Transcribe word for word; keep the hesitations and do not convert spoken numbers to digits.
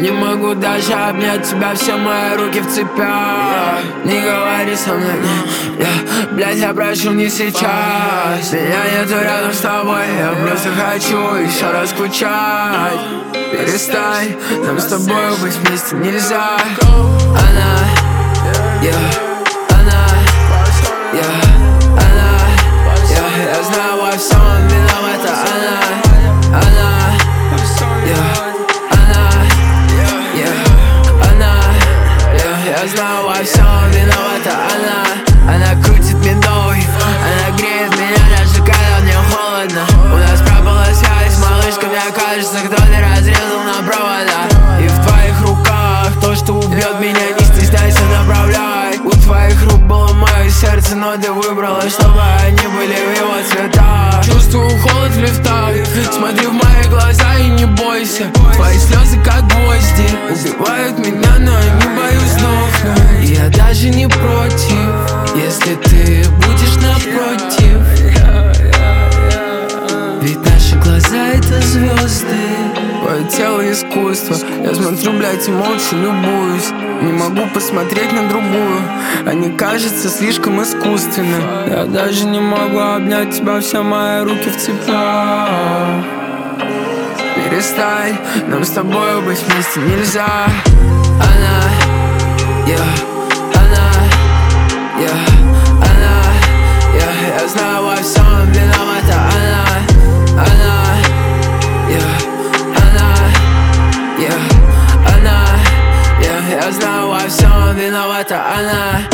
не могу даже обнять тебя, все мои руки в цепях. Не говори со мной, не, я, блядь, я прошу не сейчас. Меня нету рядом с тобой, я просто хочу еще раз скучать. Перестань, нам с тобой быть вместе нельзя. Она, я, она, я, она, я, я знаю во всем виновата она, она, я, она, я, она, я, я знаю во всем виновата она. Она крутит мной, она греет меня даже когда мне холодно. У нас пропала связь, малышка, мне кажется, кто-то разрезал на провода. И в твоих руках то, что убьет меня, не стесняйся, направляй. У твоих рук было мое сердце, но ты выбрала, чтобы они были в его цветах. Чувствую холод в лифтах, смотри в мои глаза и не бойся. Твои слезы как гвозди убивают меня, но я не боюсь сдохнуть. И я даже не против, если ты будешь напротив. Ведь наши глаза это звезды, твое тело искусство. Я смотрю, блядь, и молча любуюсь. Не могу посмотреть на другую, они кажутся слишком искусственным. Я даже не могу обнять тебя, все мои руки в цепях. Перестань, нам с тобой быть вместе нельзя. Она, я, она, я, она, я, я знаю во всем виновата она, она, я, она, я, она, я, я знаю во всем виновата она.